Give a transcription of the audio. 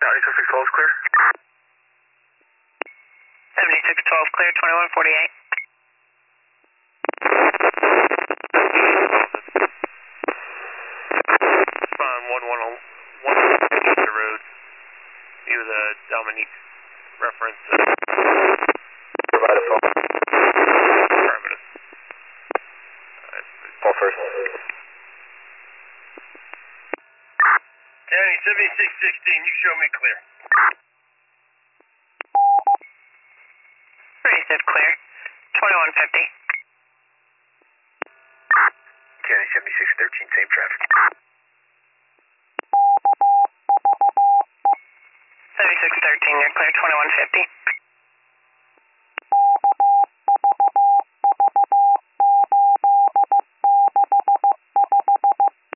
Danny 7612 clear. 7612 clear, 2148. Spawn 111 the road. View the Dominique reference. Provide a phone. Affirmative. Call first. Danny 7616, you show me clear. Raised clear, 2150. Danny 7613, same traffic. 7613, you're clear, 2150.